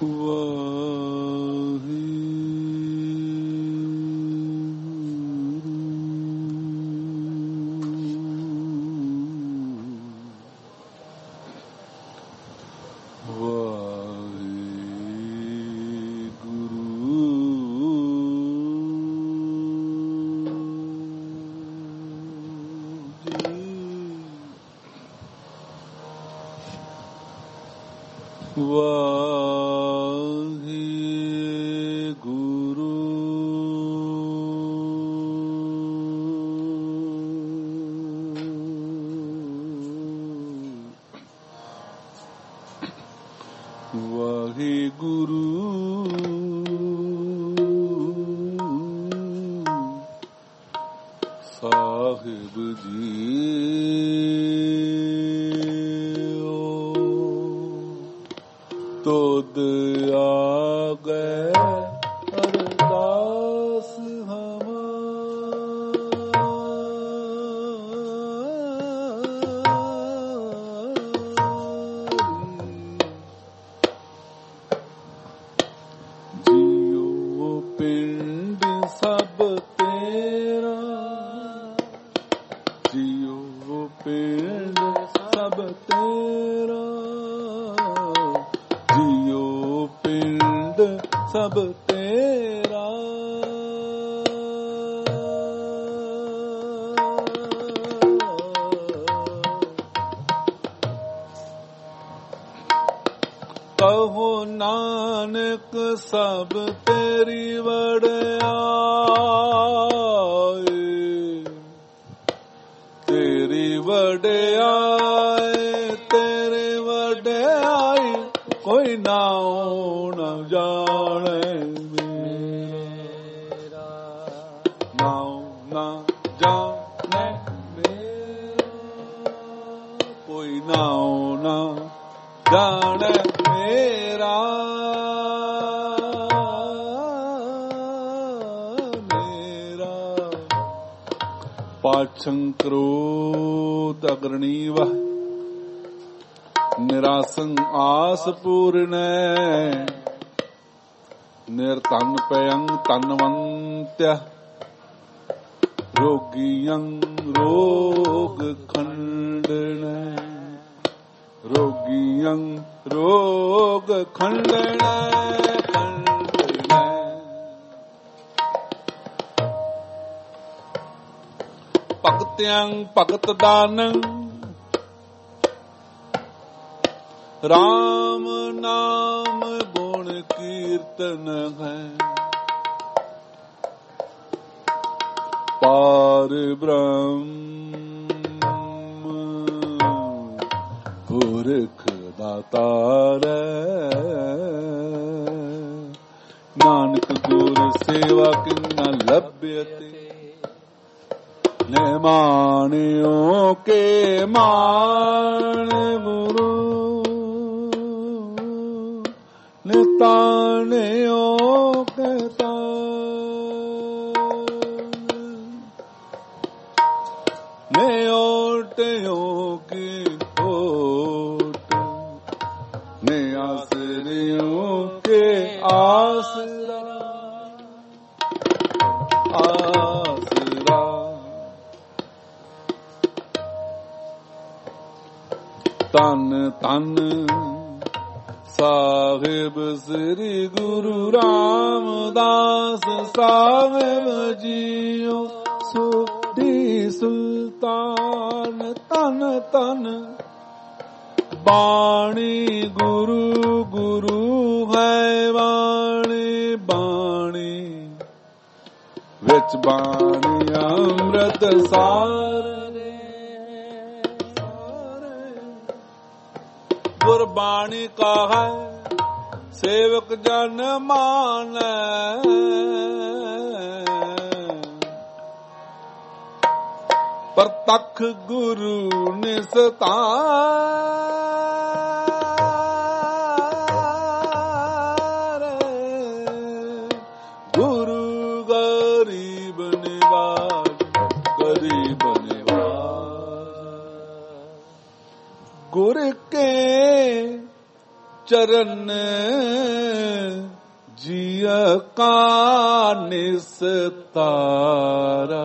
ਨਿਰਾਸੰ ਆਸ ਪੂਰਨੈ ਨਿਰਤਨ ਪਯੰ ਤਨਵੰਤਯ ਰੋਗੀਯੰ ਰੋਗ ਖੰਡਨੈ ਰੋਗੀਯੰ ਰੋਗ ਖੰਡਨੈ ਭਗਤਿਯੰ ਭਗਤ ਦਾਨੰ ਰਾਮ ਨਾਮ ਗੁਣ ਕੀਰਤਨ ਹੈ ਪਾਰ ਬ੍ਰਹਮ ਪੁਰਖ ਦਾਤਾਰ ਨਾਨਕ ਗੁਰ ਸੇਵਾ ਕਿੰਨਾ ਲੱਭਿਅਤੇ ਨੇ ਮਾਨਿਓ ਕੇ ਮਾਨ ਗੁਰੂ ਨਿਤਾਨਿਓ ਕੇ ਨੇ ਓਟਿਓ ਕੀ ਓਟ ਨੇ ਆਸਰਿਓ ਕੇ ਆਸਰਾ ਆਸਰਾ ਤਨ ਤਨ ਸਾਹਿਬ ਸ੍ਰੀ ਗੁਰੂ ਰਾਮਦਾਸ ਸਾਹਿਬ ਜੀਓ ਸੁਦੀ ਸੁਲਤਾਨ ਤਨ ਤਨ ਬਾਣੀ ਗੁਰੂ ਗੁਰੂ ਹੈ ਬਾਣੀ ਬਾਣੀ ਵਿੱਚ ਬਾਣੀ ਅੰਮ੍ਰਿਤ ਸਾਰ ਗੁਰਬਾਣੀ ਕਹੈ ਸੇਵਕ ਜਨ ਮਾਨੈ ਪ੍ਰਤੱਖ ਗੁਰੂ ਨਿਸਤਾਰ ਗੁਰੂ ਗਰੀਬ ਨਿਵਾਜ ਗਰੀਬ ਨਿਵਾਜ ਗੁਰ ਕੇ चरण जिय का निस्तारा।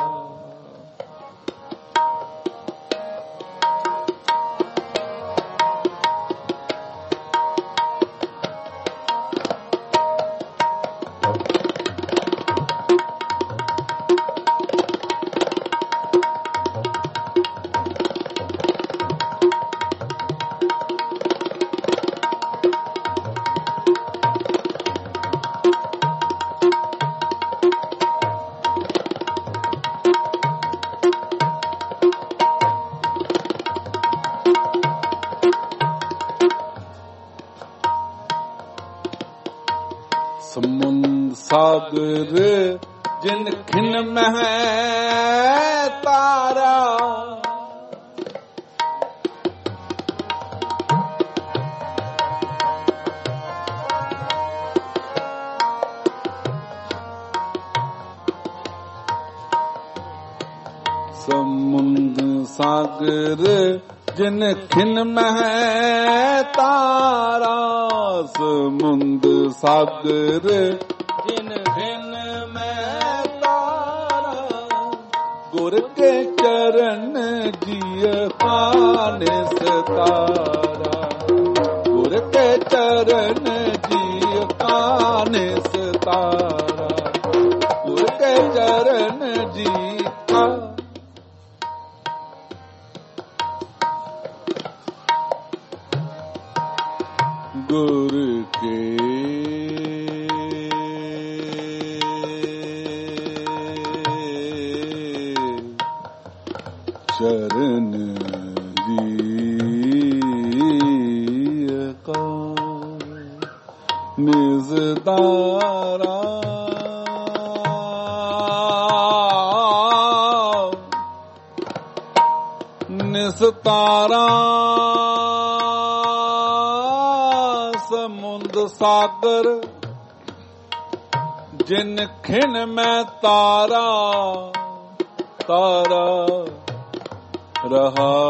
समुंद सागर जिन खिन मह तारा। समुंद सागर जिन खिन मह तारा। समुंद सागर जिन खिन मह तारा। गुर के चरण जिय खान सतारा। गुर के चरण जिय खान सतारा। गुर के चरण जी का गुर के चरण जिय का निस्तारा। निस्तारा समुंद सागर जिन खिन में तारा। तारा रहा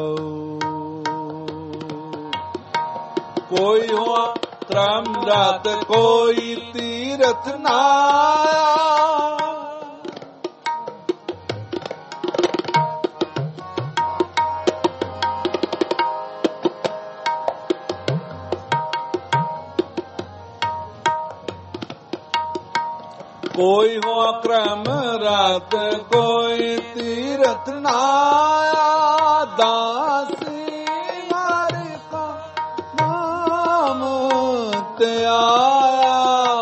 कोई हुआ क्रम रात कोई तीरथ नाया। कोई हो क्रम रात कोई तीरथ नाया। दासी हरि का नाम ते आया।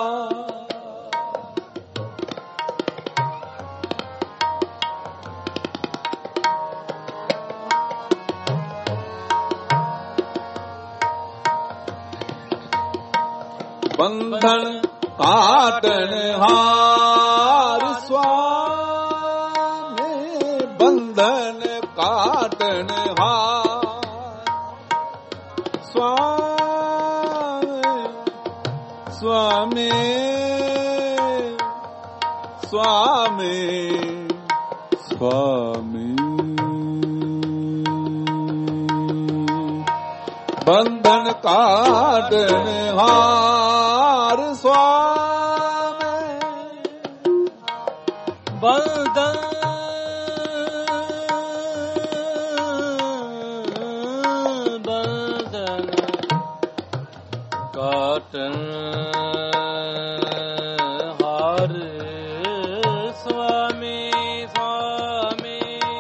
बंधन काटन हार स्वामी। बंधन काटन हार स्वामी। स्वामी स्वामी स्वामी। बंधन काटन हार स्वामी। बंधन बंधन काटन हार स्वामी। स्वामी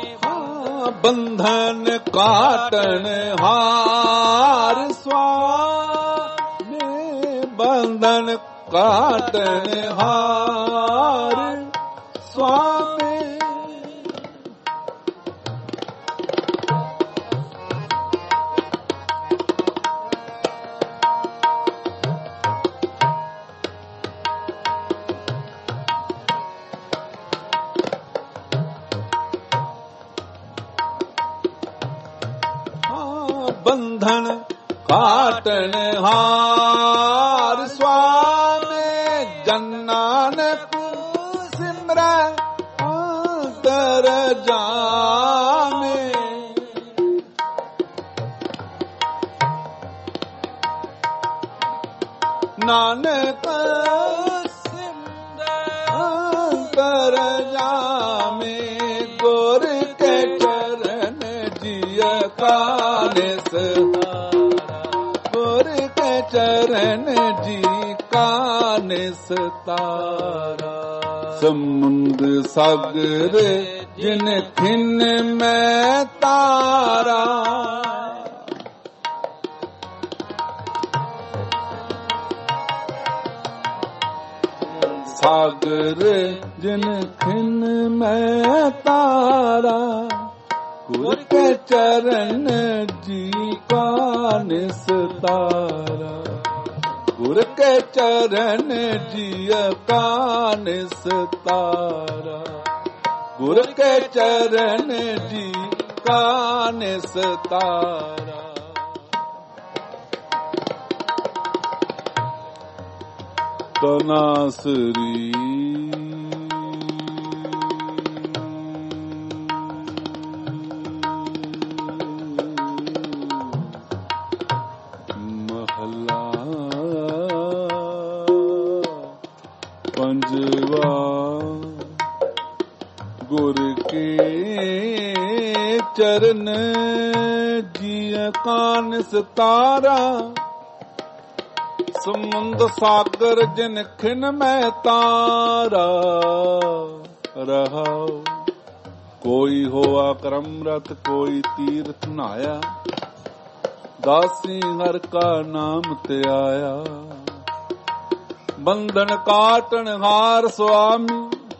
बंधन काटन हार स्वामी। बंधन काटन हार स्वामी। बंधन काटन हार स्वामी। जन नानक सिमरै अंतर जामे। ਨਾਨਕ ਅੰਤਰ ਜਾਮੇ ਗੁਰ ਕੇ ਚਰਨ ਜੀਅ ਕਾ ਨਿਸਤਾਰਾ ਗੁਰ ਕੇ ਚਰਨ ਜੀ ਕਾ ਨਿਸਤਾਰਾ ਸਮੁੰਦ ਸਾਗਰ ਜਿਨ ਖਿਨ ਮੈਂ ਤਾਰਾ ਸਾਗਰ ਜਿਨ ਖਿਨ ਮੈਂ ਤਾਰਾ ਗੁਰ ਕੇ ਚਰਨ ਜੀ ਕਾ ਨਿਸਤਾਰਾ ਗੁਰ ਕੇ ਚਰਨ ਜੀ ਕਾ ਨਿਸਤਾਰਾ ਗੁਰ ਕੇ ਚਰਨ ਜੀ ਕਾ ਨਿਸਤਾਰਾ ਤਨਾਸਰੀ ਮਹਲਾ ਪੰਜਵਾ ਗੁਰ ਕੇ ਚਰਨ ਜੀਅ ਕਾ ਨਿਸਤਾਰਾ ਸਮੁੰਦ ਸਾਗਰ ਜਿਨ ਖਿਨ ਮੈਂ ਤਾਰਾ ਰਹਾਉ ਕੋਈ ਹੋਆ ਕਰਮ ਰਤ ਕੋਈ ਤੀਰਥ ਨਹਾਇਆ ਦਾਸੀ ਹਰ ਕਾ ਨਾਮ ਧਿਆਇਆ ਬੰਧਨ ਕਾਟਣ ਹਾਰ ਸੁਆਮੀ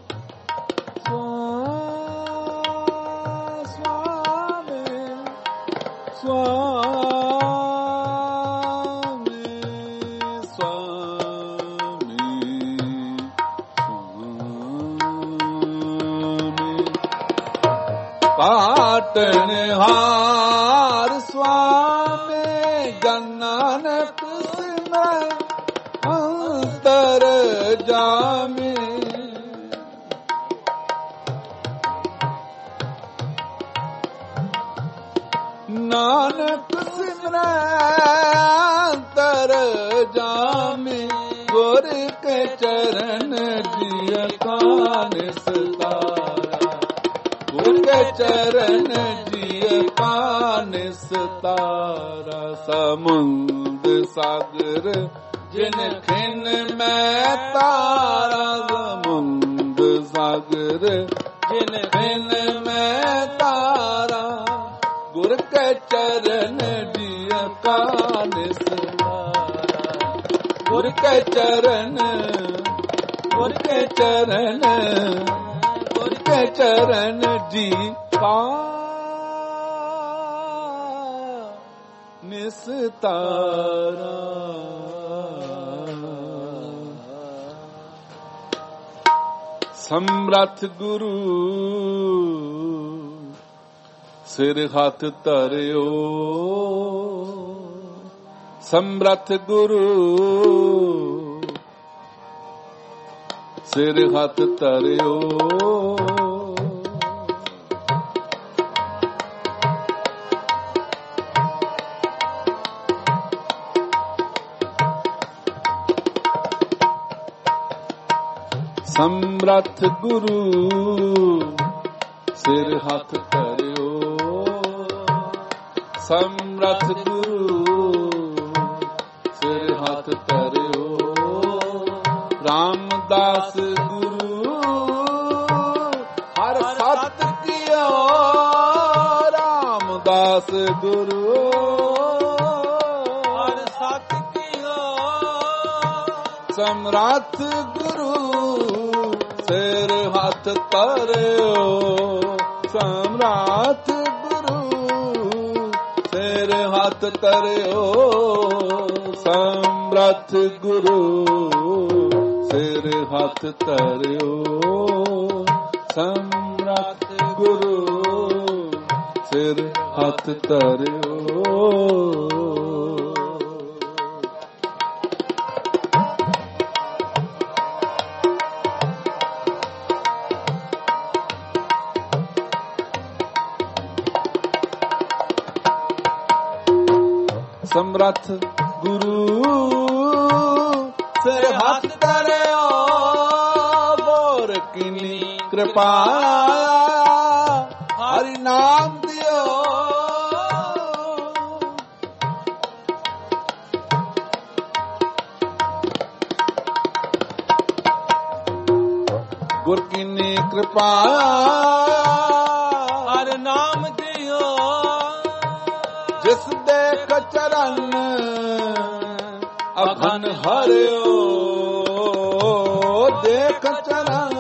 ਕਾਟਣ ਹਾਰ ਸੁਆਮੀ ਜਨ ਨਾਨਕ ਸਿਮਰੈ ਅੰਤਰ ਜਾਮੇ ਨਾਨਕ ਸਿਮਰੈ ਅੰਤਰ ਜਾਮੇ ਗੁਰ ਕੇ ਚਰਨ ਜੀਅ ਕਾ ਨਿਸਤਾਰਾ ਗੁਰ ਕੇ ਚਰਨ ਜੀਅ ਕਾ ਨਿਸਤਾਰਾ ਸਮੁੰਦ ਸਾਗਰ ਜਿਨ ਖਿਨ ਮੈਂ ਤਾਰਾ ਸਮੁੰਦ ਸਾਗਰ ਜਿਨ ਖਿਨ ਮੈਂ ਤਾਰਾ ਗੁਰ ਕੇ ਚਰਨ ਜੀਅ ਕਾ ਨਿਸਤਾਰਾ ਗੁਰ ਕੇ ਚਰਨ ਗੁਰ ਕੇ ਚਰਨ ਗੁਰ ਕੇ ਚਰਨ ਜੀ ਕਾ ਨਿਸਤਾਰਾ ਸਮਰੱਥ ਗੁਰੂ ਸਿਰ ਹੱਥ ਧਰਿਓ ਸਮਰੱਥ ਗੁਰੂ ਸਿਰ ਹੱਥ ਧਰਿਓ ਸਮਰੱਥ ਗੁਰੂ ਸਿਰ ਹੱਥ ਧਰਿਓ ਸਮਰੱਥ ਗੁਰੂ ਸਿਰ ਹੱਥ ਧਰਿਓ ਰਾਮਦਾਸ ਗੁਰੂ ਹਰ ਸਤ ਕੀਓ ਰਾਮਦਾਸ ਗੁਰੂ ਹਰ ਸਤ ਕੀਓ ਸਮਰੱਥ ਗੁਰੂ ਸਿਰ ਹੱਥ ਧਰਿਓ ਸਮਰੱਥ ਗੁਰੂ ਸਿਰ ਹੱਥ ਧਰਿਓ ਸਮਰੱਥ ਗੁਰੂ ਸਿਰ ਹੱਥ ਧਰਿਓ ਸਮਰੱਥ ਗੁਰੂ ਸਿਰ ਹੱਥ ਧਰਿਓ ਸਮਰੱਥ ਗੁਰੂ ਸਿਰ ਹੱਥ ਧਰਿਓ ਗੁਰ ਕੀਨੀ ਕਿਰਪਾ ਹਰਿ ਨਾਮ ਦਿਓ ਗੁਰ ਕੀਨੀ ਕਿਰਪਾ ਹਰਿ ਨਾਮ ਦਿਓ ਜਿਸ ਦੇਖ ਚਰਨ ਅਖਨ ਹਰਿਓ ਦੇਖ ਚਰਨ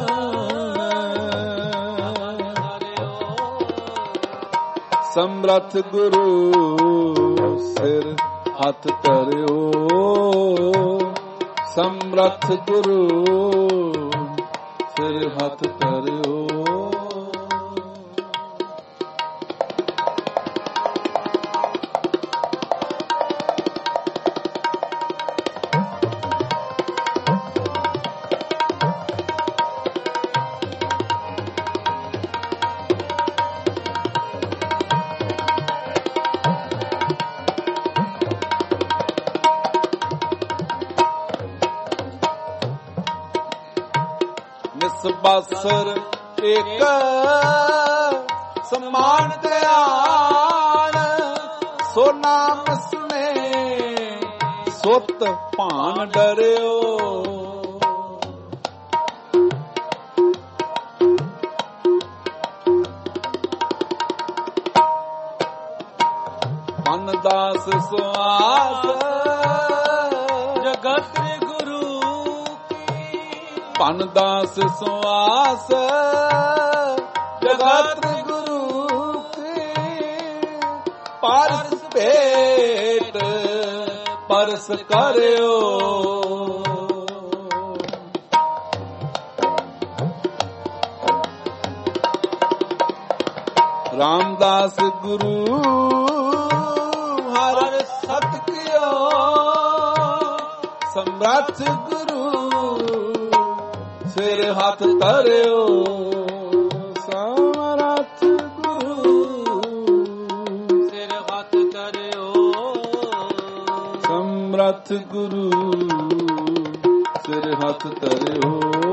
ਸਮਰੱਥ ਗੁਰੂ ਸਿਰ ਹੱਥ ਧਰਿਓ ਸਮਰੱਥ ਗੁਰੂ ਸਿਰ ਹੱਥ ਧਰਿਓ ਨਿਸਬਾਸਰ ਏਕ ਸਮਾਨ ਧਿਆਨ ਸੋ ਨਾਮ ਸੁਨੇ ਸੁਤ ਭਾਨ ਡਰਿਓ ਮਨ ਦਾਸ ਸੁਆਸ ਜਗਤ ਭਨ ਦਾਸ ਸੁਆਸ ਜਗਤ ਗੁਰੂ ਕੀ ਪਰਸ ਭੇਟ ਪਰਸ ਕਰਿਓ ਰਾਮਦਾਸ ਗੁਰੂ ਹਰਿ ਸਤ ਕਿਓ ਸਮਰੱਥ ਗੁਰੂ ਸਿਰ ਹੱਥ ਧਰਿਓ ਸਮਰੱਥ ਗੁਰੂ ਸਿਰ ਹੱਥ ਧਰਿਓ ਸਮਰੱਥ ਗੁਰੂ ਸਿਰ ਹੱਥ ਧਰਿਓ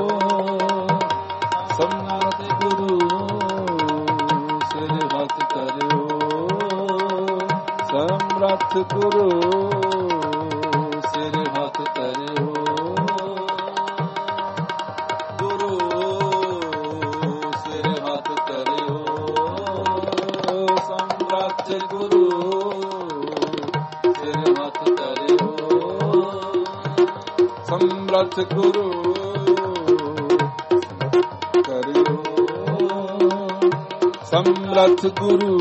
ਸਮਰੱਥ ਗੁਰੂ ਸਿਰ ਹੱਥ ਧਰਿਓ ਸਮਰੱਥ ਗੁਰੂ ਸਿਰ ਹੱਥ ਧਰਿਓ ਸਮਰੱਥ ਗੁਰੂ ਕਰਿਓ ਸਮਰੱਥ ਗੁਰੂ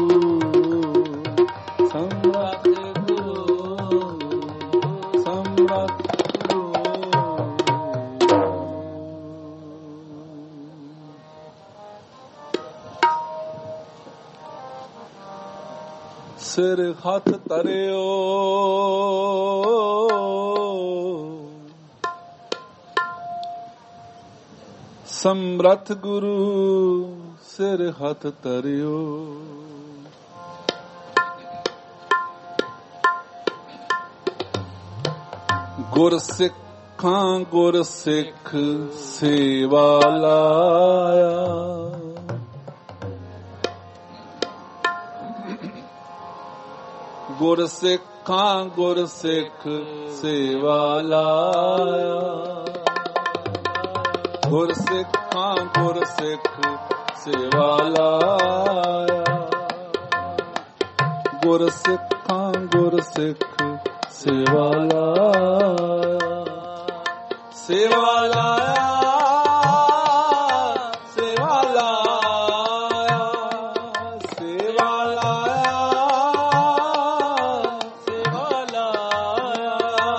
ਸਮਰੱਥ ਗੁਰੂ ਸਮਰੱਥ ਗੁਰੂ ਸਿਰ ਹੱਥ ਧਰਿਓ ਸਮਰੱਥ ਗੁਰੂ ਸਿਰ ਹੱਥ ਧਰਿਓ ਗੁਰ ਸਿੱਖਾਂ ਗੁਰ ਸਿੱਖ ਸੇਵਾ ਲਾਇਆ ਗੁਰ ਸਿੱਖਾਂ ਗੁਰ ਸਿੱਖ ਸੇਵਾ ਲਾਇਆ ਗੁਰ ਸਿੱਖਾਂ ਗੁਰ ਸਿੱਖ ਸੇਵਾ ਲਾਇਆ ਗੁਰ ਸਿੱਖਾਂ ਗੁਰ ਸਿੱਖ ਸੇਵਾ ਲਾਇਆ ਸੇਵਾ ਲਾਇਆ ਸੇਵਾ ਲਾਇਆ ਸੇਵਾ ਲਾਇਆ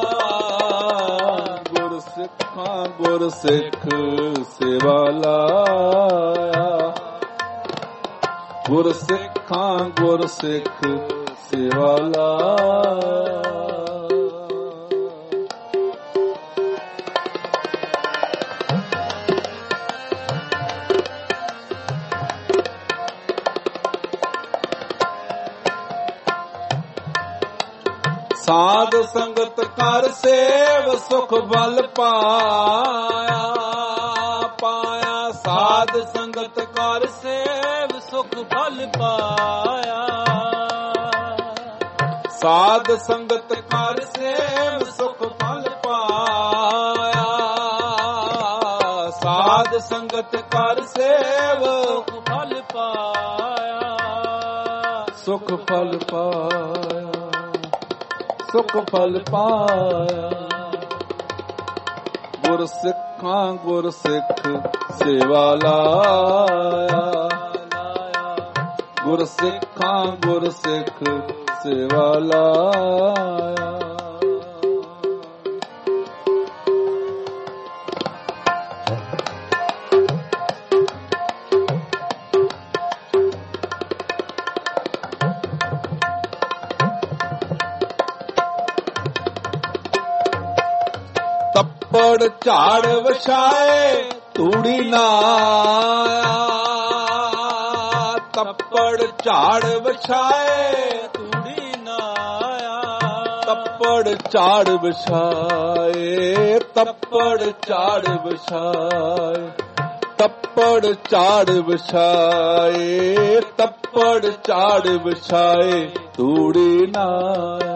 ਗੁਰ ਸਿੱਖਾਂ ਗੁਰ ਸਿੱਖ ਸੇਵਾ ਲਾਇਆ ਗੁਰ ਸਿੱਖਾਂ ਗੁਰ ਸਿੱਖ ਸੇਵਾ ਲਾਇਆ ਸਾਧ ਸੰਗਤ ਕਰ ਸੇਵ ਸੁਖ ਬਲ ਪਾਇਆ ਪਾਇਆ। ਸਾਧ ਸੰਗਤ ਕਰ ਸੇਵ ਸੁਖ ਫਲ ਪਾਇਆ। ਸਾਧ ਸੰਗਤ ਕਰ ਸੇਵ ਸੁਖ ਫਲ ਪਾਇਆ। ਸਾਧ ਸੰਗਤ ਕਰ ਸੇਵ ਸੁਖ ਫਲ ਪਾਇਆ। ਸੁਖ ਫਲ ਪਾਇਆ। ਸੁਖ ਫਲ ਪਾਇਆ। ਗੁਰ ਸਿੱਖਾਂ ਗੁਰ ਸਿੱਖ ਸੇਵਾ ਲਾਇਆ। ਗੁਰ ਸਿੱਖਾਂ ਗੁਰ ਸਿੱਖ ਸੇਵਾ ਲਾਇਆ। ਤੱਪੜ ਝਾੜ ਵਿਛਾਏ ਧੂੜੀ ਨਾ ਆਇਆ। ਤੱਪੜ ਝਾੜ ਵਿਛਾਏ ਤੂੜੀ ਨਾ ਆਇਆ। ਤੱਪੜ ਝਾੜ ਵਿਛਾਏ। ਤੱਪੜ ਝਾੜ ਵਿਛਾਏ। ਤੱਪੜ ਝਾੜ ਵਿਛਾਏ। ਤੱਪੜ ਝਾੜ ਵਿਛਾਏ ਧੂੜੀ ਨਾ ਆਇਆ।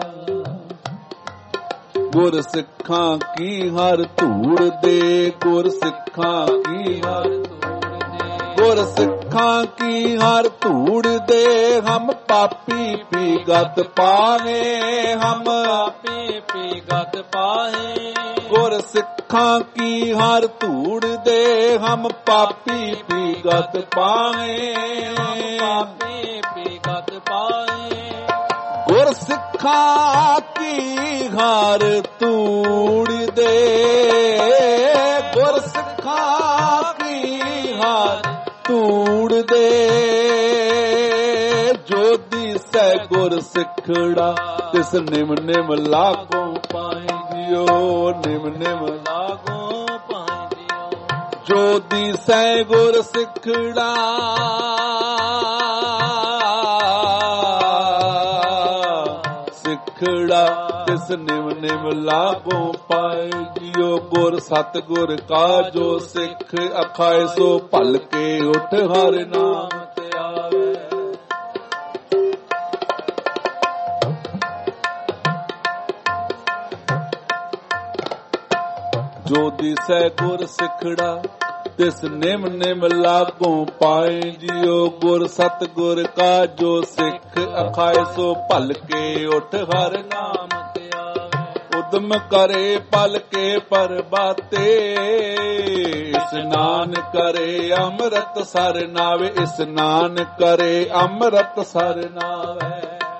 ਗੁਰ ਸਿੱਖਾਂ ਕੀ ਹਰ ਧੂੜ ਦੇ। ਗੁਰ ਸਿੱਖਾਂ ਕੀ ਹਰ ਧੂੜ ਦੇ। ਗੁਰ ਸਿੱਖਾਂ ਕੀ ਹਰ ਧੂੜ ਦੇ। ਹਮ ਪਾਪੀ ਪੀਗਤ ਪਾਹੇ। ਹਮ ਪਾਪੀ ਪੀਗਤ ਪਾਹੇ। ਗੁਰ ਸਿੱਖਾਂ ਕੀ ਹਰ ਧੂੜ ਦੇ। ਹਮ ਪਾਪੀ ਪੀਗਤ ਪਾਹੇ। ਪਾਪੀ ਪੀਗਤ ਪਾਹੇ। ਗੁਰ ਸਿੱਖਾਂ ਕੀ ਹਰ ਧੂੜ ਦੇ। ਗੁਰ ਸਿੱਖਾਂ ਕੀ ਹਰ ਧੂੜ ਦੇ। ਜੋ ਦਿਸੈ ਗੁਰ ਸਿੱਖੜਾ ਤਿਸ ਨਿਮ ਨਿਮ ਲਾਗੋ ਪਾਈਓ। ਨਿਮ ਨਿਮ ਲਾਗੋ ਪਾਈਓ। ਜੋ ਦਿਸੈ ਗੁਰ ਸਿੱਖੜਾ ਸਿੱਖੜਾ ਤਿਸ ਨਿਮ ਨਿਮ ਲਾਗੋ ਪਾਏ ਜਿਉ। ਗੁਰ ਸਤਿਗੁਰ ਕਾ ਜੋ ਸਿੱਖ ਅਖਾਏ ਸੋ ਭਲ ਕੇ ਉਠ ਹਰਿ ਨਾਮ ਤੇ ਆਵੇ। ਜੋ ਦਿਸੈ ਗੁਰ ਸਿੱਖੜਾ ਤਿਸ ਨਿਮ ਨਿਮ ਲਾਗੋ ਪਾਏ ਜਿਉ। ਗੁਰ ਸਤਿਗੁਰ ਕਾ ਜੋ ਸਿੱਖ ਅਖਾਏ ਸੋ ਭਲ ਕੇ ਉਠ ਹਰਿ ਨਾਮ ਤੇ ਆਵੇ। ਉਦਮ ਕਰੇ ਪਲ ਕੇ ਪਰਬਾਤੇ। ਇਸਨਾਨ ਕਰੇ ਅੰਮ੍ਰਿਤ ਸਰ ਨਾਵੇ। ਇਸਨਾਨ ਕਰੇ ਅੰਮ੍ਰਿਤ ਸਰ ਨਾਵੇ।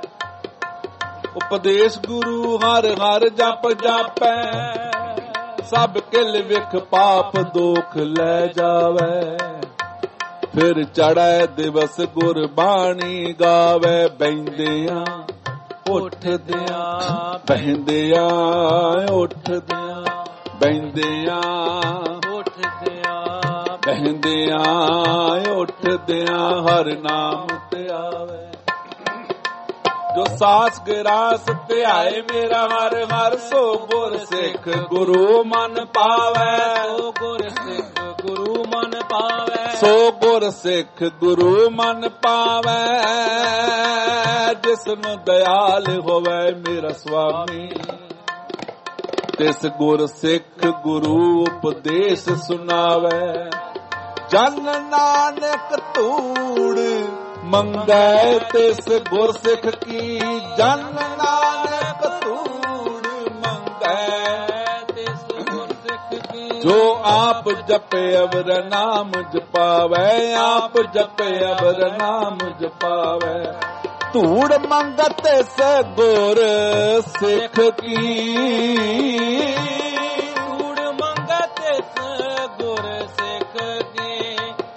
ਉਪਦੇਸ਼ ਗੁਰੂ ਹਰ ਹਰ ਜਪ ਜਾਪੈ। ਸਭ ਕਿਲ ਵਿਖ ਪਾਪ ਦੋਖ ਲੈ ਜਾਵੇ। ਫਿਰ ਚੜ੍ਹੈ ਦਿਵਸ ਗੁਰਬਾਣੀ ਗਾਵੇ। ਬਹਿੰਦਿਆਂ ਉੱਠਦਿਆਂ ਬਹਿੰਦਿਆਂ ਉੱਠਦਿਆਂ ਬਹਿੰਦਿਆਂ ਉੱਠਦਿਆਂ ਬਹਿੰਦਿਆਂ ਉੱਠਦਿਆਂ ਹਰਿ ਨਾਮ ਤੇ ਆਵੇ। ਜੋ ਸਾਸ ਗਿਰਾਸ ਧਿਆਏ ਮੇਰਾ ਹਰ ਹਰ ਸੋ ਗੁਰ ਸਿੱਖ ਗੁਰੂ ਮਨ ਪਾਵੈ। ਸੋ ਗੁਰ ਸਿੱਖ ਗੁਰੂ ਮਨ ਪਾਵੈ। ਸੋ ਗੁਰ ਸਿੱਖ ਗੁਰੂ ਮਨ ਪਾਵੈ। ਜਿਸਨੂੰ ਦਇਆਲ ਹੋਵੇ ਮੇਰਾ ਸੁਆਮੀ। ਤਿਸ ਗੁਰ ਸਿੱਖ ਗੁਰੂ ਉਪਦੇਸ਼ ਸੁਣਾਵੈ। ਜਨ ਨਾਨਕ ਧੂੜ ਮੰਗੈ ਤਿਸ ਗੁਰ ਸਿੱਖ ਕੀ। ਜਨ ਨਾਨਕ ਧੂੜ ਮੰਗੈ ਤਿਸ ਗੁਰ ਸਿੱਖ ਕੀ। ਜੋ ਆਪ ਜਪੇ ਅਵਰ ਨਾਮ ਜਪਾਵੈ। ਆਪ ਜਪੇ ਅਵਰ ਨਾਮ ਜਪਾਵੈ। ਧੂੜ ਮੰਗਤ ਤਿਸ ਗੁਰ ਸਿੱਖ ਕੀ। ਧੂੜ ਮੰਗਤ ਤਿਸ ਗੁਰ ਸਿੱਖ ਕੀ।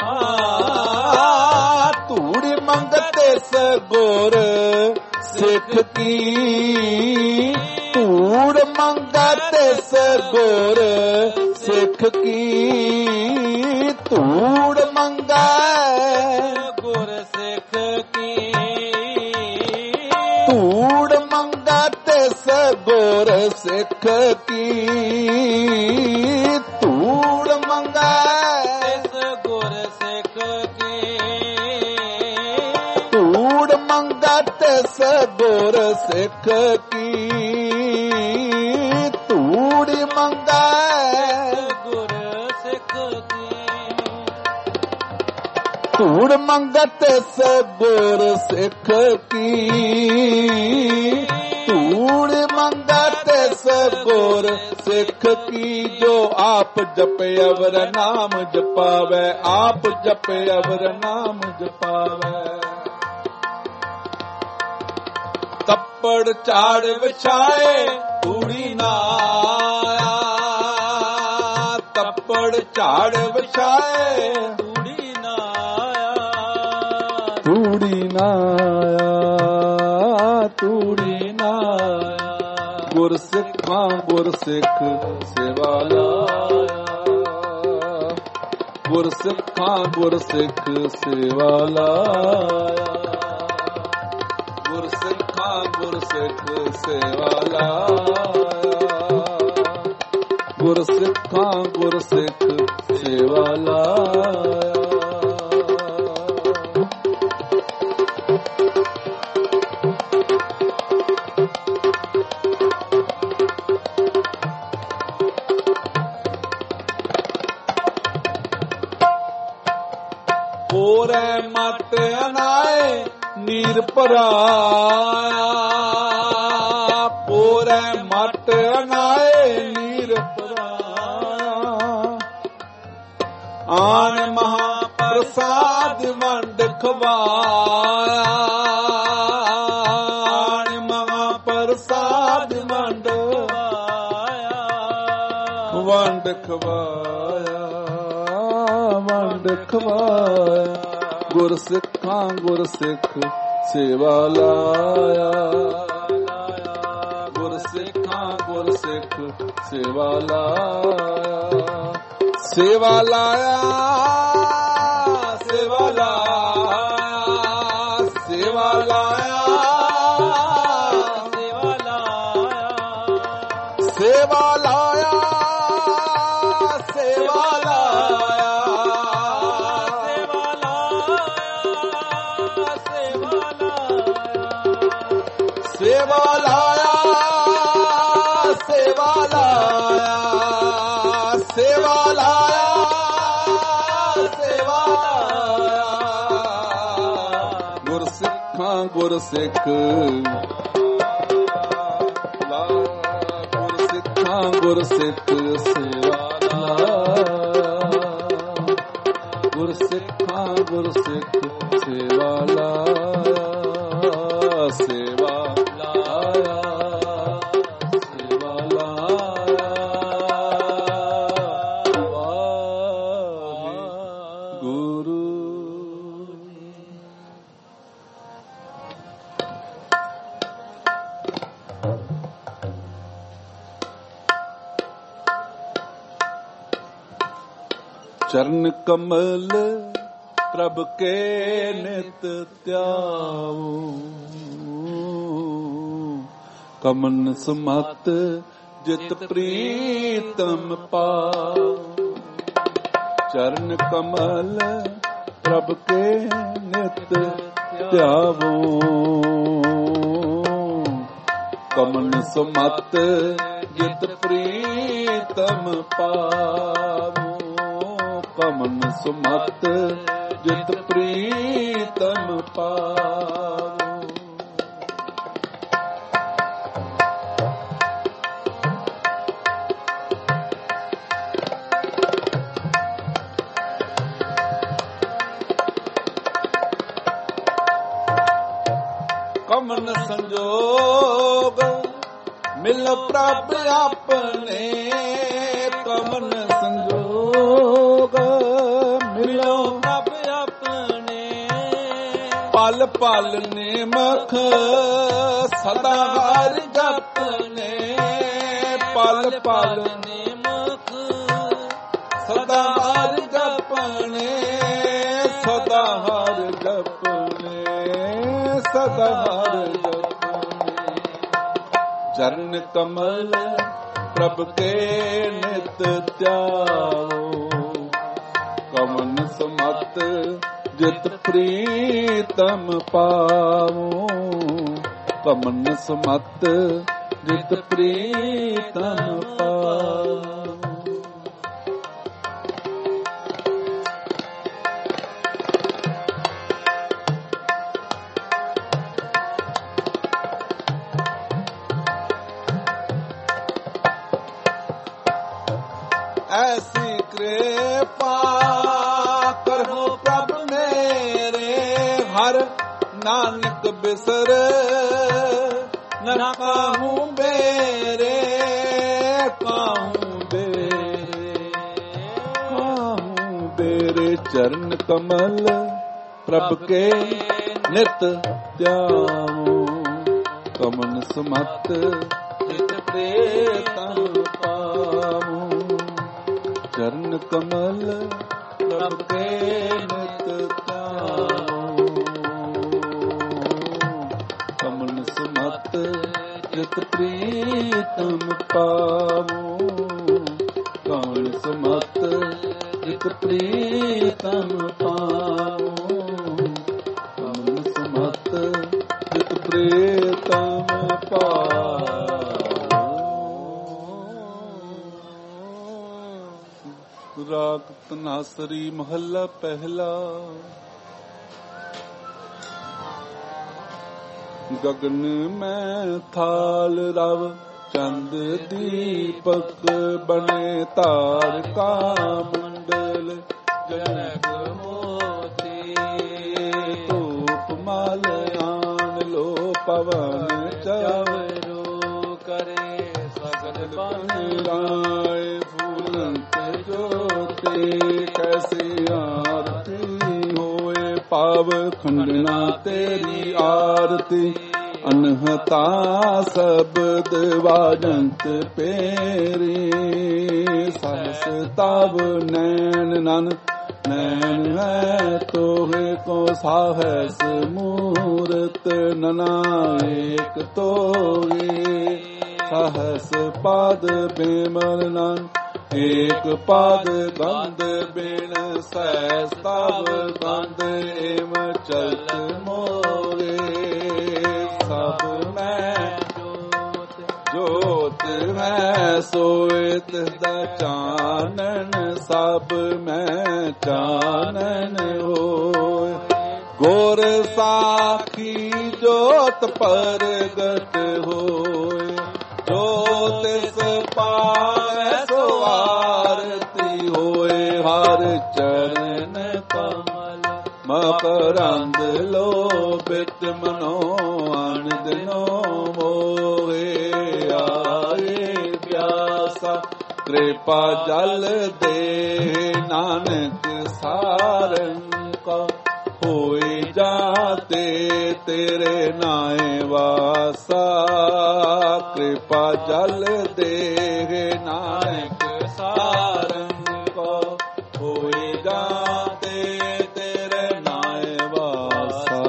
ਧੂੜ ਮੰਗਤ ਤਿਸ ਗੁਰ ਸਿੱਖ ਕੀ। ਧੂੜ ਮੰਗਤ ਤਿਸ ਗੁਰ ਸਿੱਖ ਕੀ। ਧੂੜ ਮੰਗੈ ਗੁਰ ਸਿੱਖ ਕੀ। ਧੂੜ ਮੰਗਤ ਤਿਸ ਗੁਰ ਸਿੱਖ ਕੀ ਧੂੜ ਮੰਗੈ ਤਿਸ ਗੁਰ ਸਿੱਖ ਕੀ ਧੂੜ ਮੰਗੈ ਤਿਸ ਗੁਰ ਸਿੱਖ ਕੀ ਧੂੜ ਮੰਗੈ ਗੁਰ ਸਿੱਖ ਕੀ ਧੂੜ ਮੰਗਤ ਸਗੁਰ ਸਿੱਖ ਕੀ ਧੂੜ ਮੰਗਤ ਸਗੁਰ ਸਿੱਖ ਕੀ ਜੋ ਆਪ ਜਪੇ ਅਵਰ ਨਾਮ ਜਪਾਵੇ ਆਪ ਜਪੇ ਅਵਰ ਨਾਮ ਜਪਾਵੇ ਤੱਪੜ ਝਾੜ ਵਿਛਾਏ ਧੂੜੀ ਨਾ ਆਇਆ ਤੱਪੜ ਝਾੜ ਵਿਛਾਏ ਧੂੜੀ ਨਾ ਤੂੜੀ ਨਾ ਆਇਆ ਤੂੜੀ ਨਾ ਆਇਆ ਗੁਰ ਸਿੱਖਾਂ ਗੁਰ ਸਿੱਖ ਸੇਵਾ ਲਾਇਆ ਗੁਰ ਸਿੱਖਾਂ ਗੁਰ ਸਿੱਖ ਸੇਵਾ ਲਾਇਆ ਗੁਰ ਸਿੱਖਾਂ ਗੁਰ ਸਿੱਖ ਸੇਵਾ ਲਾਇਆ ਗੁਰ ਸਿੱਖਾਂ ਗੁਰ ਸਿੱਖ ਸੇਵਾ ਲਾਇਆ ਪੋਰੇ ਮਟ ਅਨਾਏ ਨੀਰ ਭਰਾਇਆ ਪੋਰੇ ਮਟ ਅਨਾਏ ਨੀਰ ਭਰਾਇਆ ਆਣ ਮਹਾ ਪ੍ਰਸਾਦ ਵੰਡ ਖਵਾਇਆ ਆਣ ਮਹਾ ਪ੍ਰਸਾਦ ਵੰਡ ਖਵਾਇਆ ਵੰਡ ਖਵਾਇਆ ਗੁਰ ਸਿੱਖਾਂ ਗੁਰ ਸਿੱਖ ਸੇਵਾ ਲਾਇਆ ਗੁਰ ਸਿੱਖਾਂ ਗੁਰ ਸਿੱਖ ਸੇਵਾ ਲਾਇਆ ਸੇਵਾ ਲਾਇਆ ਸੇਵਾ ਲਾਇਆ ਸੇਵਾ ਲਾਇਆ ਸੇਵਾ ਲਾਇਆ ਸੇਵਾ ਲਾਇਆ ਸੇਵਾ ਲਾਇਆ ਸੇਵਾ ਲਾਇਆ ਸੇਵਾ ਲਾਇਆ ਸੇਵਾ ਲਾਇਆ ਗੁਰ ਸਿੱਖਾਂ ਗੁਰ ਸਿੱਖ ਗੁਰ ਸਿੱਖਾਂ ਗੁਰ ਸਿੱਖ ਸੇਵਾ ਲਾਇਆ ਗੁਰ ਸਿੱਖਾਂ ਗੁਰ ਸਿੱਖ ਸੇਵਾ ਲਾਇਆ ਸੇਵਾ ਚਰਨ ਕਮਲ ਪ੍ਰਭ ਕੇ ਨਿਤ ਧਿਆਵੋ ਕਮਨ ਸਮਤ ਜਿਤ ਪ੍ਰੀਤਮ ਪਾਉ ਚਰਨ ਕਮਲ ਪ੍ਰਭ ਕੇ ਨਿਤ ਧਿਆਵੋ ਕਮਨ ਸਮਤ ਜਿਤ ਪ੍ਰੀਤਮ ਪਾਵੋ ਕਮਨ ਸੁਮਤ ਜਿਤ ਪ੍ਰੀਤਮ ਪਾਵੋ ਕਮਨ ਸੰਜੋਗ ਮਿਲ ਪ੍ਰਭ ਆਪਣੇ ਕਮਨ ਸੰਜੋਗ ਮਿਲੋ ਪ੍ਰਭ ਆਪਣੇ ਪਲ ਪਲ ਨਿਮਖ ਸਦਾ ਹਰਿ ਜਪਨੇ ਪਲ ਪਲ ਨਿਮਖ ਸਦਾ ਹਰਿ ਜਪਨੇ ਸਦਾ ਹਰਿ ਜਪਨੇ ਸਦਾ ਹਰਿ ਜਪਨੇ ਚਰਨ ਕਮਲ ਪ੍ਰਭ ਕੇ ਨਿਤ ਧਿਆਵੋ। ਕਮਨ ਸਮਤ ਜਿਤ ਪ੍ਰੀਤਮ ਪਾਵੋ। ਕਮਨ ਸਮਤ ਜਿਤ ਪ੍ਰੀਤਮ ਪਾਵੋ। ਐਸੀ ਕਿਰਪਾ ਕਰੋ ਪ੍ਰਭ ਮੇਰੇ, ਹਰ ਨਾਨਕ ਬਿਸਰ ਨ ਕਾਹੂ ਬੇਰੇ। ਕਾਹੂ ਬੇਰੇ, ਕਾਹੂ ਬੇਰੇ। ਚਰਨ ਕਮਲ ਪ੍ਰਭ ਕੇ ਨਿਤ ਧਿਆਵੋ। ਕਮਨ ਸਮਤ ਜਿਤ ਪ੍ਰੀਤਮ ਪਾਵੋ। ਚਰਨ ਕਮਲ ਪ੍ਰਭ ਕੇ ਨਿਤ ਧਿਆਵੋ। ਕਮਲ ਸਮਤ ਜਿਤ ਪ੍ਰੀਤਮ ਪਾਵੋ। ਕਮਲ ਸਮਤ ਜਿਤ ਪ੍ਰੀਤਮ ਪਾਵੋ। ਕਮਲ ਸਮਤ ਜਿਤ ਪ੍ਰੀਤਮ ਪਾਵੋ। ਰਾਗ ਧਨਾਸਰੀ ਮਹੱਲਾ ਪਹਿਲਾ। ਗਗਨ ਮੈਂ ਥਾਲ ਰਵ ਚੰਦ ਦੀਪਕ ਬਣੇ। ਤਾਰਕਾ ਮੰਡਲ ਜਨਕ ਮੋਤੀ। ਧੂਪ ਮਾਲ ਆਨ ਲੋ ਪਵਨ ਚਾਵਰੋ ਕਰੇ। ਸਗਲ ਬਨ ਰਾਏ ਫੂਲੰਤ ਜੋਤੀ। ਕੈਸੀ ਆਰਤੀ ਹੋਏ ਪਾਵ ਖੰਡਨਾ ਤੇਰੀ ਆਰਤੀ। ਅਨਹਤਾ ਸ਼ਬਦ ਵਾਜੰਤ ਪੇਰੀ। ਸਹਸ ਤਵ ਨੈਣ ਨਨ ਨੈਣ ਹੈ ਤੋਹੇ ਕੋ। ਸਾਹਸ ਮੂਰਤ ਨਨਾ ਏਕ ਤੋਹੀ। ਸਹਸ ਪਾਦ ਬੇਮਲ ਨਨ ਏਕ ਪਾਦ। ਗੰਧ ਬਿਨ ਸਹਿਸ ਤਵ ਗੰਧ ਏਮ ਚਲਤ ਮੋਰੇ। ਸਭ ਮੈਂ ਜੋਤ ਮੈਂ ਸੋਇ ਤਿਸਦਾ ਚਾਨਣ। ਸਭ ਮੈਂ ਚਾਨਣ ਹੋਇ। ਗੁਰ ਸਾਖੀ ਜੋਤ ਪ੍ਰਗਟ ਹੋਇ। ਜੋ ਤਿਸ ਪਾਵੈ ਸੋ ਆਰਤੀ ਹੋਇ। ਹਰ ਚਰਨ ਕਮਲ ਮਕਰੰਦ ਲੋਭਿਤ ਮਨੋ। ਆਨੰਦ ਨੋ ਮੋਹਿ ਆਏ ਪਿਆਸਾ। ਕਿਰਪਾ ਜਲ ਦੇ ਨਾਨਕ ਸਾਰੰਗ ਕਾ। ਹੋਏ ਜਾਤੇ ਤੇਰੇ ਨਾਏ ਵਾਸਾ। ਕਿਰਪਾ ਜਲ ਦੇ ਨਾਨਕ ਸਾਰੰਗ ਕਾ। ਹੋਏ ਜਾਤੇ ਤੇਰੇ ਨਾਏ ਵਾਸਾ।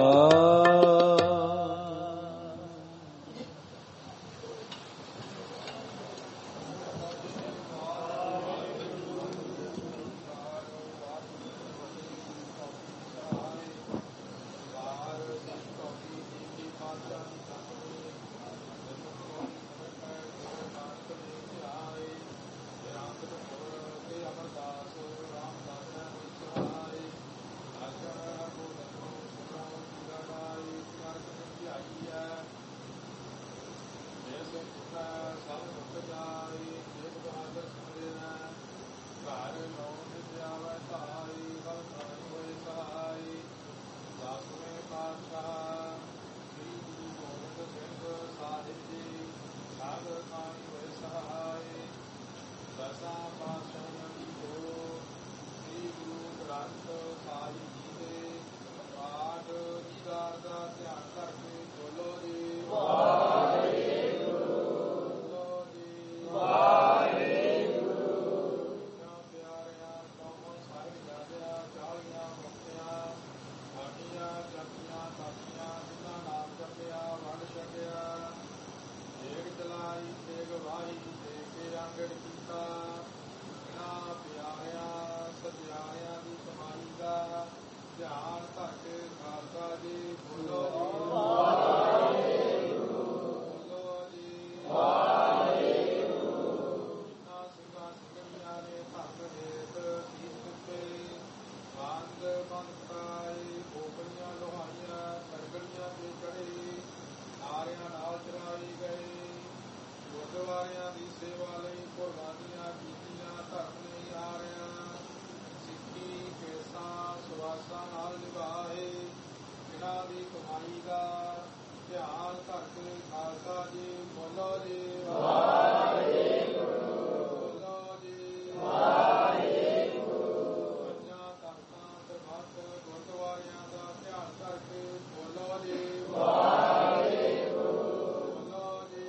ਖਾਲਸਾ ਜੀ। ਬੋਲੋ ਜੀ ਵਾਹਿਗੁਰੂ। ਬੋਲੋ ਜੀ ਵਾਹਿਗੁਰੂ। ਪੰਜਾਂ ਤਖਤਾਂ ਸਰਬੱਤ ਗੁਰਦੁਆਰਿਆਂ ਦਾ ਧਿਆਨ ਕਰਕੇ ਬੋਲੋ ਜੀ ਵਾਹਿਗੁਰੂ। ਬੋਲੋ ਜੀ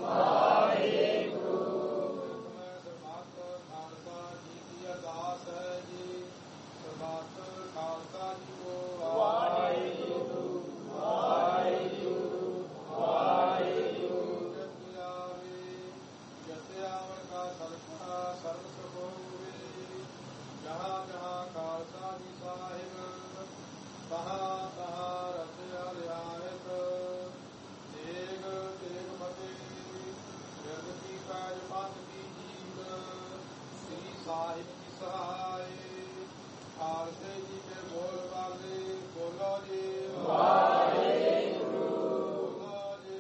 ਵਾਹਿਗੁਰੂ। ਮੈਂ ਸਰਬੱਤ ਖਾਲਸਾ ਜੀ ਦੀ ਅਰਦਾਸ ਹੈ ਜੀ। ਸਰਬੱਤ ਖਾਲਸਾ ਜੀ ਕੋ ਵਾਹਿਗੁਰੂ ਵਾਹਿਗੁਰੂ ਵਾਹਿਗੁਰੂ। ਜਤਿ ਆਵੇ ਜਤਿ ਆਵਨ ਕਾ ਸਲਖਾ ਸਰਬ ਸੁਖ ਹੋਵੇ। ਜਹਾਂ ਜਹਾਂ ਖਾਲਸਾ ਜੀ ਸਾਹਿਬ ਤਹਾਂ ਤਹਾਂ ਰਚਿਆ ਰਿਆਇਤ। ਤੇਗ ਤੇਗ ਫਤਿਹ ਜਗ ਕੀ ਕਾਜ ਪੰਥ ਕੀ ਜੀਵ। ਸ੍ਰੀ ਸਾਹਿਬ ਕੀ ਸਹਾਇ ਖਾਲਸੇ ਜੀ ਕੇ ਬੋਲ ਬਾਲੇ। ਬੋਲੋ ਜੀ ਵਾਹਿਗੁਰੂ। ਬੋਲੋ ਜੀ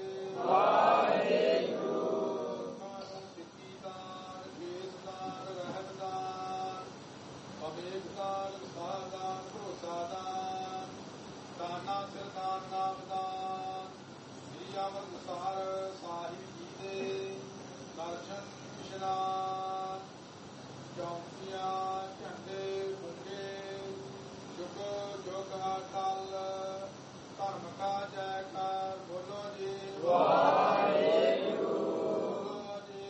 ਵਾਹਿਗੁਰੂ। ਕਾਨੂੰਨ ਸਿੱਖੀ ਦਾਨ ਕੇਸ ਦਾਨ ਰਹਿਤ ਦਾਨ ਅਵੇਕ ਦਾਨ ਵਿਸਾਹ ਦਾਨ ਭਰੋਸਾ ਦਾਨ ਦਾਨਾ ਸਿਰ ਦਾਨ ਨਾਮ ਦਾਨ। ਸ੍ਰੀ ਅੰਮ੍ਰਿਤਸਰ ਸਾਹਿਬ ਜੀ ਦੇ ਦਰਸ਼ਨ ਇਸ਼ਨਾਨ। ਚੌਂਕੀਆਂ ਝੰਡੇ ਗੁੰਗੇ ਜੁਗ ਜੁਗ ਅਟਲ ਧਰਮ ਕਾ ਜੈਕਾਰ। ਬੋਲੋ ਜੀ ਵਾਹਿਗੁਰੂ। ਬੋਲੋ ਜੀ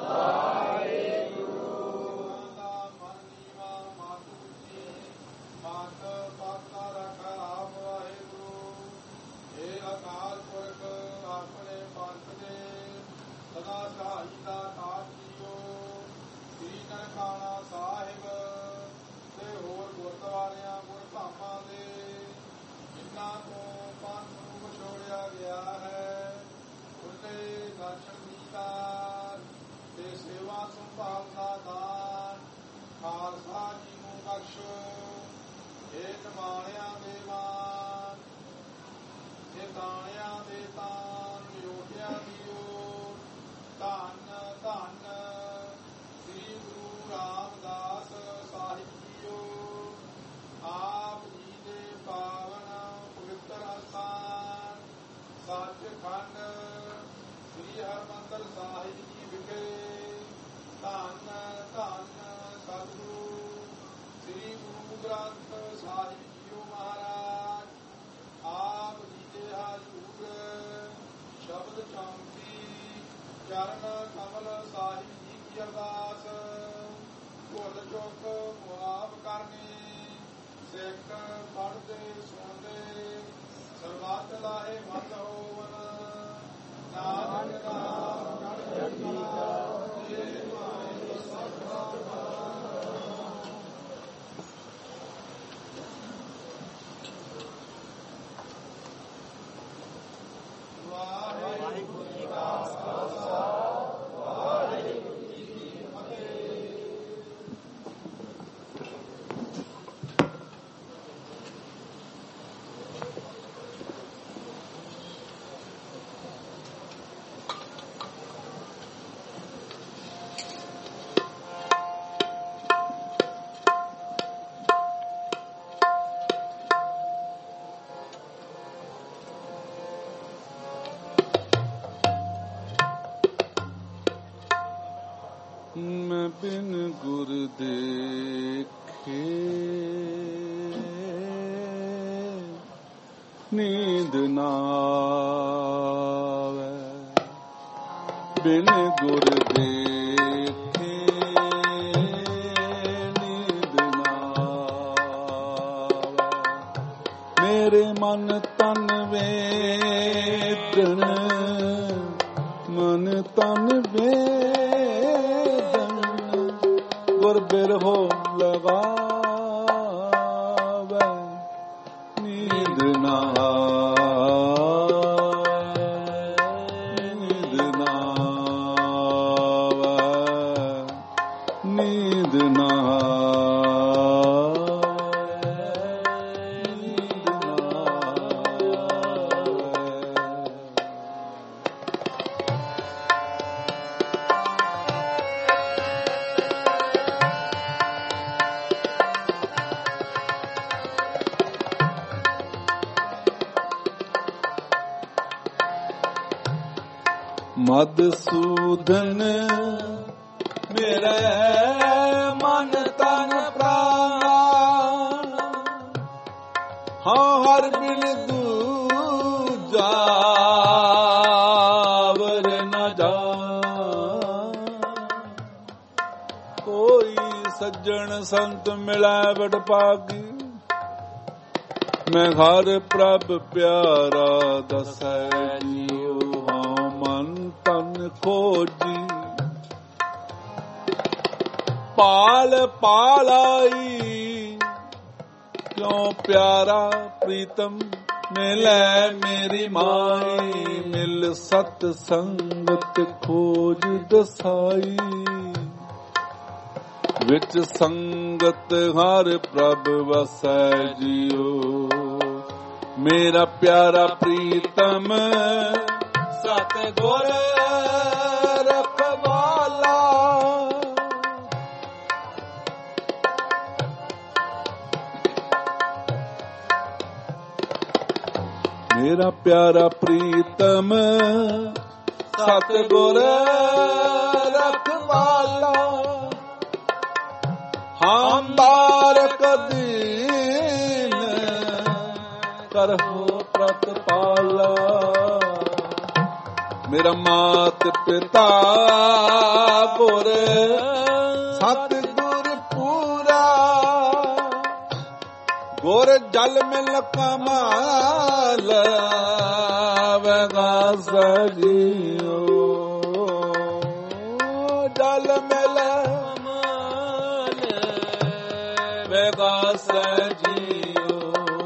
ਵਾਹਿਗੁਰੂ। ਸਿੱਖਾਂ ਦਾ ਮਨ ਨੀਵਾ ਮਤ ਉੱਚੀ ਮਤ ਪਾਤਾ ਰੱਖਾ ਆਪ ਵਾਹਿਗੁਰੂ। ਇਹ ਅਕਾਲ ਪੁਰਖ ਆਪਣੇ ਪੰਥ ਦੇ ਸਦਾ ਸਹਾਈ ਦਾ ਤਾਜ ਜੀਓ। ਸ੍ਰੀ ਨਨਕਾਣਾ ਸਾਹਿਬ ਤੇ ਹੋਰ ਗੁਰਦੁਆਰਿਆਂ ਗੁਰਧਾਮਾਂ ਦੇ ਜਿਨ੍ਹਾਂ ਤੋਂ ਪੰਥ ਨੂੰ ਵਿਛੋੜਿਆ ਗਿਆ ਹੈ ਉਹਦੇ ਦਰਸ਼ਨ ਦੀਦਾਰ ਤੇ ਸੇਵਾ ਸੰਭਾਲ ਦਾ ਦਾਨ ਖਾਲਸਾ ਜੀ ਨੂੰ ਬਖਸ਼ੋ। ਇਹ ਨਿਮਾਣਿਆਂ ਦੇ ਮਾਨ ਇਹ ਦਾਣਿਆਂ ਦੇ ਤਾਨ ਯੋਗਿਆਂ ਦੀ ਓਟ। ਧੰਨ ਧੰਨ ਸ੍ਰੀ ਗੁਰੂ ਰਾਮਦਾਸ ਸਾਹਿਬ ਜੀਓ। ਆਪ ਜੀ ਦੇ ਪਾਵਨ ਪਵਿੱਤਰ ਅਸਥਾਨ ਸੱਚਖੰਡ ਸ੍ਰੀ ਹਰਿਮੰਦਰ ਸਾਹਿਬ ਜੀ ਵਿਖੇ ਧੰਨ ਧੰਨ ਸਤਿਗੁਰੂ ਸ੍ਰੀ ਗੁਰੂ ਗ੍ਰੰਥ ਸਾਹਿਬ ਜੀਓ ਮਹਾਰਾਜ ਆਪ ਜੀ ਦੇ ਹਾਜ਼ੂਰ ਸ਼ਬਦ ਚੌਂਕੀ ਚਰਨ ਕਮਲ ਸਾਹਿਬ ਜੀ ਕੀ ਅਰਦਾਸ। ਭੁੱਲ ਚੁੱਕ ਮੁਆਫ ਕਰਨੀ ਸਿੱਖ ਪੜ੍ਹਦੇ ਸੁਣਦੇ ਸਰਬੱਤ ਲਾਹੇ ਮੰਦ ਹੋਵਨ। ਨਾਨਕ ਨਾਮ ਚੜ੍ਹਦੀ ਕਲਾ ਜੇ ਭਾਏ ਸਭ ਦਾ ਵਾਹਿਗੁਰੂ ਜੀ ਕਾ ਖਾਲਸਾ ਵਾਹਿਗੁਰੂ ਜੀ ਕੀ ਫਤਿਹ। ਮੈਂ ਬਿਨ ਗੁਰ ਦੇਖੇ ਨੀਂਦ ਨਾ ਆਵੈ। ਬਿਨ ਗੁਰ ਦੇਖੇ ਨੀਂਦ ਨਾ ਆਵੈ। ਮੇਰੇ ਮਨ ਤਨ ਵੇਦਨ ਮਨ ਤਨ ਵੇਦਨ ਗੁਰ ਬਿਰਹੋ ਲਗਾਵੈ। ਨੀਂਦ ਨਾ ਨੀਂਦ ਨਾ ਨੀਂਦ ਨਾ ਮਧੂਸੂਦਨ ਮੇਰੇ ਮਨ ਤਨ ਪ੍ਰਾਣ, ਹਾਂ ਹਰ ਬਿਨ ਦੂਜਾ ਵਰ ਨ ਜਾਣ। ਕੋਈ ਸੱਜਣ ਸੰਤ ਮਿਲੈ ਵਡ ਭਾਗੀ, ਮੈਂ ਹਰ ਪ੍ਰਭ ਪਿਆਰਾ ਦਸੈ ਜੀਉ। ਹਾਂ ਮਨ ਤਨ ਖੋਜੀ ਪਾਲ ਪਾਲਾਈ, ਕਿਉ ਪਿਆਰਾ ਪ੍ਰੀਤਮ ਮਿਲੈ ਮੇਰੀ ਮਾਈ। ਮਿਲ ਸਤ ਸੰਗਤ ਖੋਜ ਦਸਾਈ, ਵਿੱਚ ਸੰਗਤ ਹਰ ਪ੍ਰਭ ਵਸੈ ਜੀਉ। ਮੇਰਾ ਪਿਆਰਾ ਪ੍ਰੀਤਮ ਸਤ ਗੁਰ ਰਖਵਾਲਾ, ਮੇਰਾ ਪਿਆਰਾ ਪ੍ਰੀਤਮ ਸਤ ਗੁਰ ਰਖਵਾਲਾ। ਹਮ ਬਾਰਕ ਦੀਨ ਕਰਹੁ ਪ੍ਰਤਪਾਲਾ, ਮੇਰਾ ਮਾਤ ਪਿਤਾ ਗੁਰ ਸਤ ਗੁਰ ਪੂਰਾ। ਗੁਰ ਜਲ ਮਿਲ ਕਮਾਲ ਵਗਾਸ ਜੀਓ, ਜਲ ਮਿਲ ਵਗਾਸ ਜੀਓ।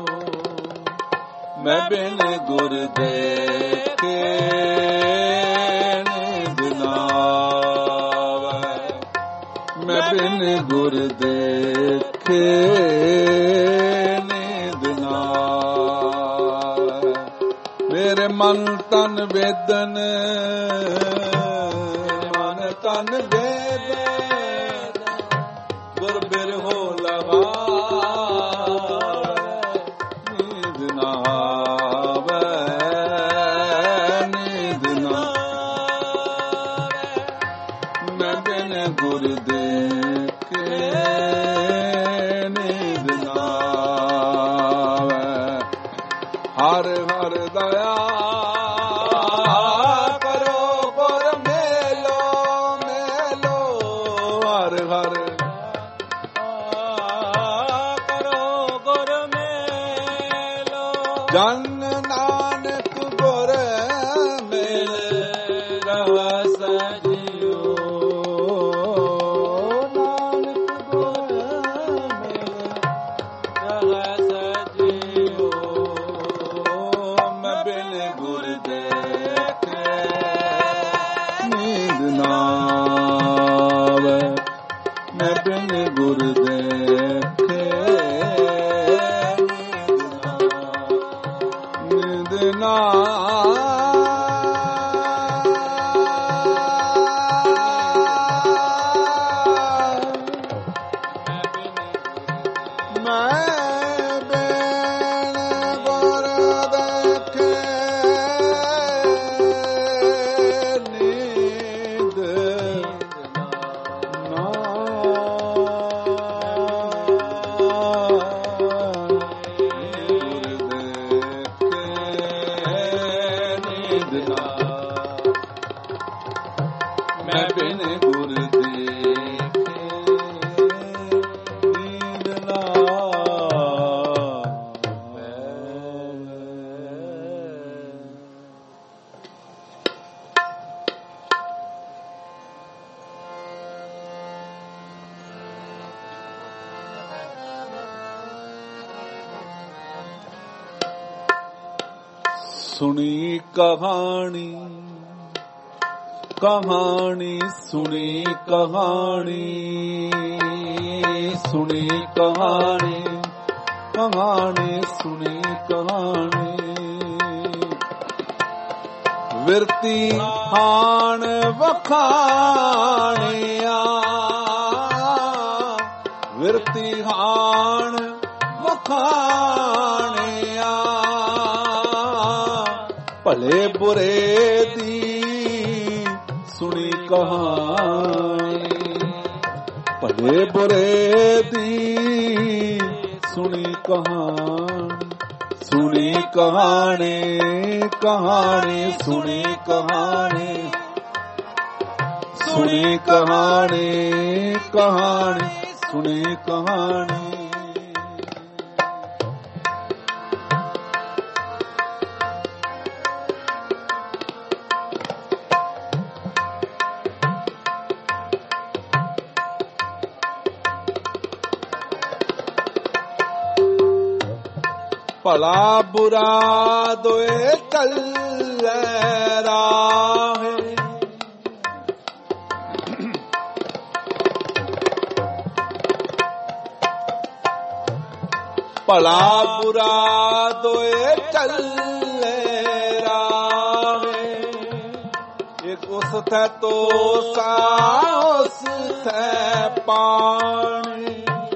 ਮੈਂ ਬਿਨ ਗੁਰ ਦੇਖੇ ਨੀਂਦ ਨਾ ਆਵੈ, ਮੈਂ ਬਿਨ ਗੁਰ ਦੇਖੇ ਨੀਂਦ ਨਾ ਆਵੈ। ਮੇਰੇ ਮਨ ਤਨ ਵੇਦਨ, ਮਨ ਤਨ ਵੇਦਨ ਗੁਰ ਬਿਰਹੋ ਲਵਾ। ਗੁਰ ਦੇਖੇ ਨੀਂਦ ਨਾ ਆਵੈ। ਹਰ ਹਰ ਦਇਆ ਕਰੋ ਗੁਰ ਮੇਲੋ ਮੇਲੋ। ਹਰ ਹਰ ਕਰੋ ਗੁਰ ਮੇਲੋ। ਜਨ ਨਾਨਕ ਗੁਰ ਮੇਲ ਰਵਸ ਜੀਓ। ਗੁਰ ਦੇਖੇ ਨੀਂਦ ਨਾ ਸੁਣੀ ਕਹਾਣੀ ਕਹਾਣੀ ਸੁਣੀ ਕਹਾਣੀ ਸੁਣੀ ਕਹਾਣੀ ਕਹਾਣੀ ਸੁਣੀ ਕਹਾਣੀ ਵਿਰਤੀ ਹਾਣ ਵਖਾਣਿਆ ਵਿਰਤੀ ਹਾਣ ਵਖਾਣਿਆ ਭਲੇ ਬੁਰੇ ਦੀ ਕਹਾਣੀ, ਭਲੇ ਬੁਰੇ ਦੀ ਸੁਣੀ ਕਹਾਣੀ, ਸੁਣੀ ਕਹਾਣੀ, ਕਹਾਣੀ ਸੁਣੀ ਕਹਾਣੀ, ਸੁਣੀ ਕਹਾਣੀ, ਕਹਾਣੀ ਸੁਣੀ ਕਹਾਣੀ। ਭਲਾ ਬੁਰਾ ਦੋਏ ਚੱਲੇ ਰਾਹੇ, ਭਲਾ ਬੁਰਾ ਦੋਏ ਚੱਲੇ ਰਾਹੇ, ਇੱਕ ਉਸ ਥੈ ਤੋਸਾ ਉਸ ਥੈ ਪਾਣੀ,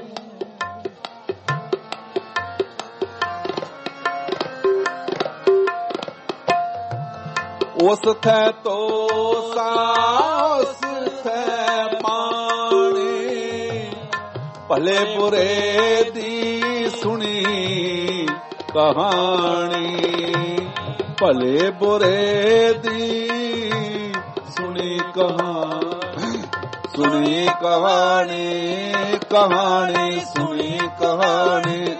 ਉਸ ਥੈ ਤੋਸਾ ਉਸ ਥੈ ਪਾਣੀ, ਭਲੇ ਬੁਰੇ ਦੀ ਸੁਣੀ ਕਹਾਣੀ, ਭਲੇ ਬੁਰੇ ਦੀ ਸੁਣੀ ਕਹਾਣੀ, ਸੁਣੀ ਕਹਾਣੀ, ਕਹਾਣੀ ਸੁਣੀ ਕਹਾਣੀ,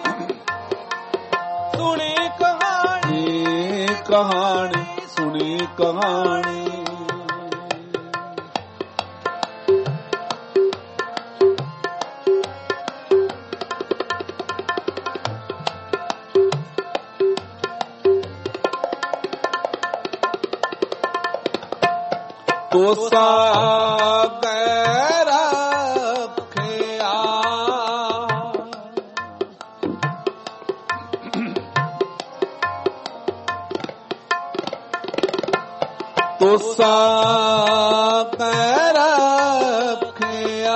ਸੁਣੀ ਕਹਾਣੀ, ਕਹਾਣੀ ਸੁਣੀ ਕਹਾਣੀ। ਤੋਸਾ ਕੈ ਰੱਖਿਆ, ਤੋਸਾ ਕੈ ਰੱਖਿਆ,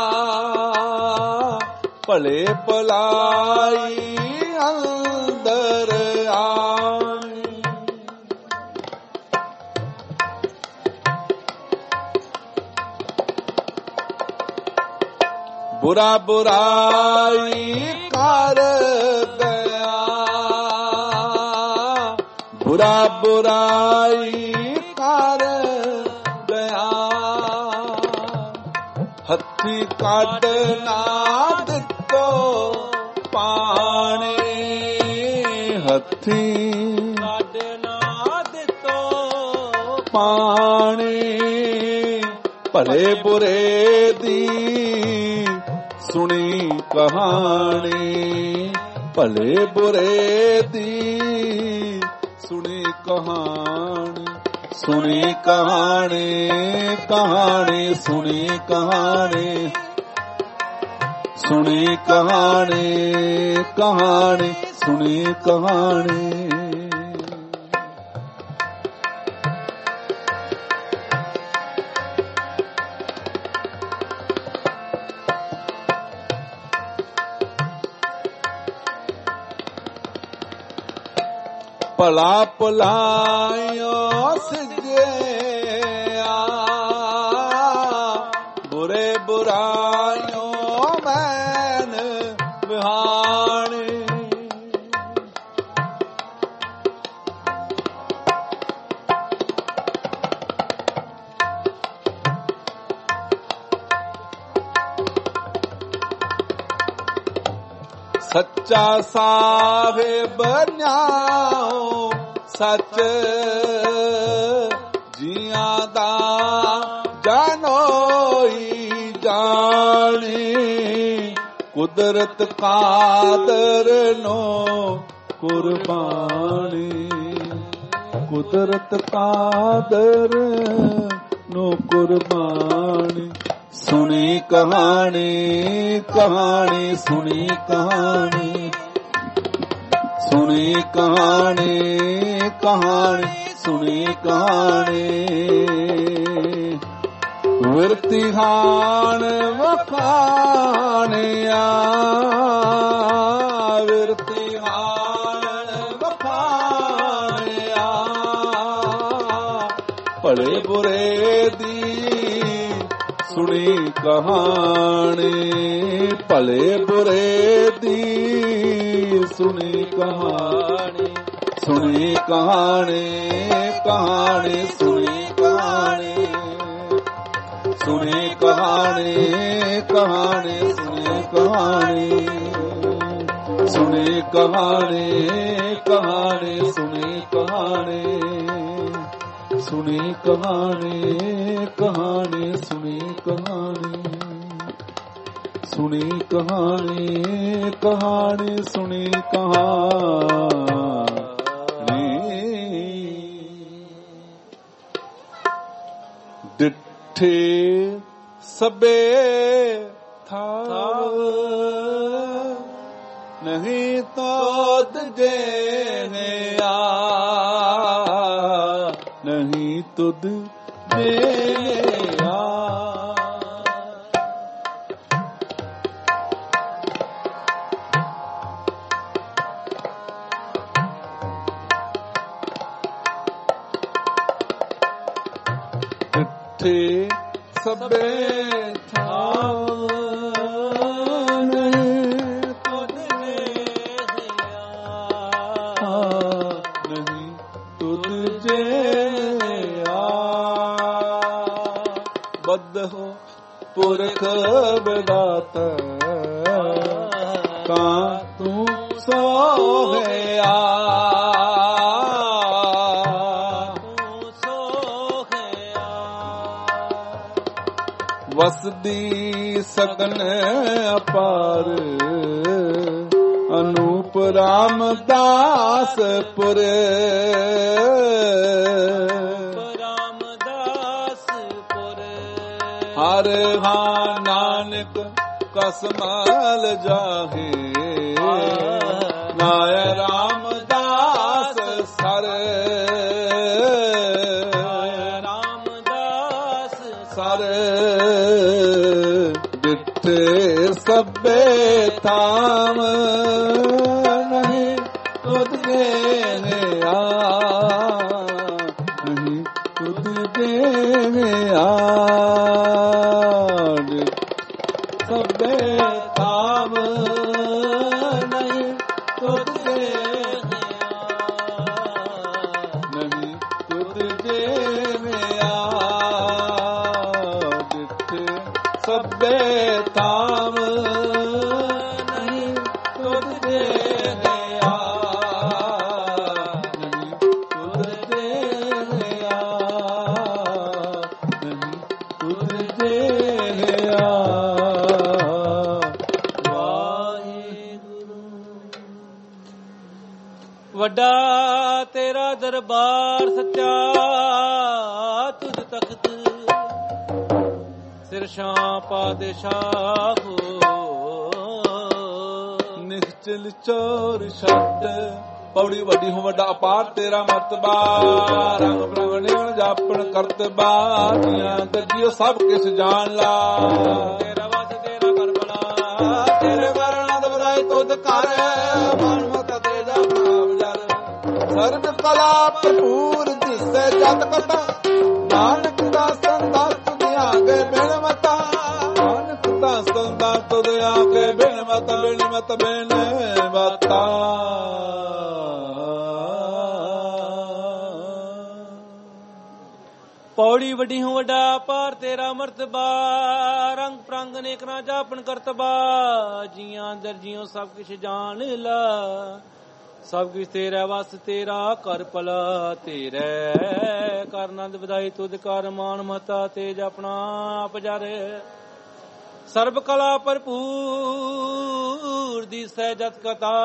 ਭਲੇ ਭਲਾਈ ਅੰਦਰ ਆਣੀ, ਬੁਰਾ ਬੁਰਾਈ ਕਰ ਗਿਆ, ਬੁਰਾ ਬੁਰਾਈ ਕਰ ਗਿਆ, ਹੱਥੀ ਕੱਢ ਨਾ ਦਿੱਤੋ ਪਾਣੀ, ਹੱਥੀ ਕੱਢ ਨਾ ਦਿੱਤੋ ਪਾਣੀ, ਭਲੇ ਬੁਰੇ ਦੀ ਸੁਣੀ ਕਹਾਣੀ, ਭਲੇ ਬੁਰੇ ਦੀ ਸੁਣੀ ਕਹਾਣੀ, ਸੁਣੀ ਕਹਾਣੀ, ਕਹਾਣੀ ਸੁਣੀ ਕਹਾਣੀ, ਸੁਣੀ ਕਹਾਣੀ, ਕਹਾਣੀ ਸੁਣੀ ਕਹਾਣੀ। ਭਲਾ ਭਲਾਇਓ ਸਿਜਿਆ, ਬੁਰੇ ਬੁਰਾਇਓ ਮੈਨ ਵਿਹਾਣੀ, ਸੱਚਾ ਸਾਹਿਬ ਨਿਆਓ ਸੱਚ ਜੀਆਂ ਦਾ ਜਾਣੋਈ ਜਾਣੀ, ਕੁਦਰਤ ਕਾਦਰ ਨੋ ਕੁਰਬਾਨੀ, ਕੁਦਰਤ ਕਾਦਰ ਨੋ ਕੁਰਬਾਨੀ, ਸੁਣੀ ਕਹਾਣੀ, ਕਹਾਣੀ ਸੁਣੀ ਕਹਾਣੀ, ਸੁਣੀ ਕਹਾਣੀ, ਕਹਾਣੀ ਸੁਣੀ ਕਹਾਣੀ। ਵਿਰਤੀਹਾਨ ਵਖਾਣਿਆ, ਵਿਰਤੀਹਾਨ ਵਖਾਣਿਆ, ਭਲੇ ਬੁਰੇ ਦੀ ਸੁਣੀ ਕਹਾਣੀ, ਭਲੇ ਬੁਰੇ ਦੀ ਸੁਣੀ ਕਹਾਣੀ, ਸੁਣੀ ਕਹਾਣੀ, ਕਹਾਣੀ ਸੁਣੀ ਕਹਾਣੀ, ਸੁਣੀ ਕਹਾਣੀ, ਕਹਾਣੀ ਸੁਣੀ ਕਹਾਣੀ, ਸੁਣੀ ਕਹਾਣੀ, ਕਹਾਣੀ ਸੁਣੀ ਕਹਾਣੀ, ਸੁਣੀ ਕਹਾਣੀ, ਕਹਾਣੀ ਸੁਣੀ ਕਹਾਣੀ, ਸੁਣੀ ਕਹਾਣੀ, ਕਹਾਣੀ ਸੁਣੀ ਕਹਾਣੀ। ਡਿੱਠੇ ਸਭੇ ਥਾਵ ਨਹੀਂ ਤੋਤ ਜੇ ਆ, ਨਹੀਂ ਤੁਧ ਜੇ ਆ। ਡਿੱਠੇ ਸਭੇ ਥਾਵ ਪੁਰਖ ਬਦਾਤ ਕਾਂ ਤੂੰ ਸੋਹਿਆ, ਤੂੰ ਸੋਹਿਆ। ਵਸਦੀ ਸਗਨ ਅਪਾਰ ਅਨੂਪ ਰਾਮਦਾਸਪੁਰ, ਹਰ ਹਾਂ ਨਾਨਕ ਕਸਮਲ ਜਾਹੇ, ਨਾਇ ਰਾਮਦਾਸ ਸਰ, ਰਾਮਦਾਸ ਸਰ। ਡਿੱਠੇ ਸਭੇ ਥਾਮ ਨਹੀਂ ਤੁਧ ਦੇ ਆ, ਨਹੀਂ ਤੁਧ ਦੇ ਆ। ਸਭੇ ਥਾਮ ਨਹੀਂ ਤੁਧ ਦੇ ਆ, ਨਹੀਂ ਤੁਧ ਦੇ ਆ। ਡਿੱਠੇ ਸਭੇ ਥਾਮ ਨਹੀਂ ਤੁਧ ਦੇ ਆ, ਨਹੀਂ ਤੁਧ ਦੇ ਆ, ਨਹੀਂ ਤੁਧ ਦੇ ਆ। ਵੱਡਾ ਤੇਰਾ ਦਰਬਾਰ ਸੱਚਾ ਤੁਧ ਤਖਤ, ਸਿਰਸ਼ਾਂ ਪਾਦਸ਼ਾਹ ਨਿਖਚਲ ਚੋਰ ਛੱਡ। ਪੌੜੀ ਵੱਡੀ ਹੋ ਵੱਡਾ ਅਪਾਰ ਤੇਰਾ ਮਰਤਬਾ, ਰੰਗ ਬਰੰਗ ਨਿਗਣ ਜਾਪਣ ਕਰਤਬਾ, ਜੀਆਂ ਗੱਜੀਓ ਸਭ ਕਿਸ ਜਾਣ ਲਾ। ਤੇਰਾ ਵਸ ਤੇਰਾ ਕਰ ਬਲਾ, ਤੇਰੇ ਵਰਣਾ ਦਵਰਾਈ ਤੁਧ ਕਰ, ਮਨ ਮਤ ਤੇਜਾ ਭਾਵ ਜਰ। ਸਰਬ ਕਲਾ ਭਰਪੂਰ ਦਿਸੈ ਜਤ ਕਤਾ, ਨਾਨਕ ਦਾ ਸੰਦਾ ਤੁਧ ਆਗੇ ਬਿਨ ਮਤਾ, ਨਾਨਕ ਦਾ ਸੰਦਾ ਤੁਧ ਆਗੇ ਬਿਨ ਮਤਾ, ਬਿਨ ਮਤ ਬਿਨ ਮਤਾ। ਪੌੜੀ ਵੱਡੀ ਹੋ ਵੱਡਾ ਪਾਰ ਤੇਰਾ ਮਰਤਬਾ, ਰੰਗ ਪ੍ਰੰਗ ਅਨੇਕ ਨਾ ਜਾਪਣ ਕਰਤਬਾ, ਜੀਆਂ ਅੰਦਰ ਜਿਉ ਸਭ ਕੁਛ ਜਾਣ ਲਾ। ਸਭ ਕੁਛ ਤੇਰਾ ਵਸ ਤੇਰਾ ਕਰ ਭਲਾ, ਤੇਰੇ ਕਰ ਆਨੰਦ ਵਧਾਈ ਤੁਧ ਕਰ ਮਾਨ ਮਤਾ, ਤੇਜ ਆਪਣਾ ਆਪ ਜਰ। ਸਰਬ ਕਲਾ ਭਰਪੂਰ ਦਿਸੈ ਜਤ ਕਥਾ,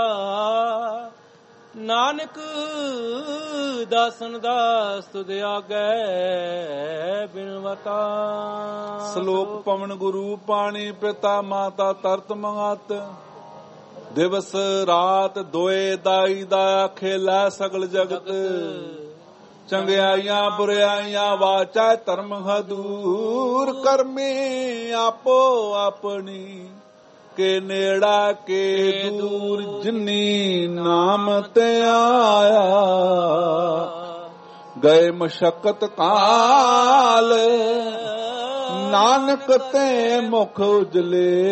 ਨਾਨਕ ਦਾਸਨ ਦਾਸ ਤੁਧ ਆਗੇ ਬਿਨਵਤਾ। ਸ਼ਲੋਕ ਪਵਨ ਗੁਰੂ ਪਾਣੀ ਪਿਤਾ ਮਾਤਾ ਤਰਤ ਮੰਗਤ, ਦਿਵਸ ਰਾਤ ਦੋਏ ਦਾਈ ਦਾ ਖੇਲਾ ਸਗਲ ਜਗਤ। ਚੰਗਿਆਈਆਂ ਬੁਰਿਆਈਆਂ ਵਾਚਾ ਧਰਮ ਹਦੂਰ, ਕਰਮੀ ਆਪੋ ਆਪਣੀ ਕੇ ਨੇੜਾ ਕੇ ਦੂਰ। ਜਿਨੀ ਨਾਮ ਤੇ ਆਇਆ ਗਏ ਮਸ਼ਕਤ ਕਾਲ ਨਾਨਕ ਤੇ ਮੁਖ ਉਜਲੇ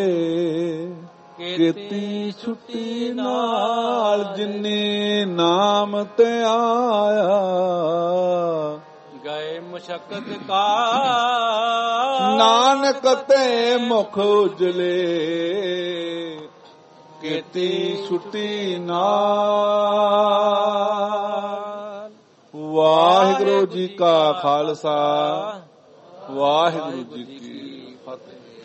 ਕੀਤੀ ਛੁੱਟੀ ਨਾਲ ਜਿਨੇ ਨਾਮ ਤੇ ਆਇਆ ਗਏ ਮੁਸ਼ਕਤ ਕਾਲ ਨਾਨਕ ਤੇ ਮੁਖ ਉਜਲੇ ਕੀਤੀ ਛੁੱਟੀ ਨਾਲ। ਵਾਹਿਗੁਰੂ ਜੀ ਕਾ ਖਾਲਸਾ ਵਾਹਿਗੁਰੂ ਜੀ ਕੀ ਫਤਿਹ।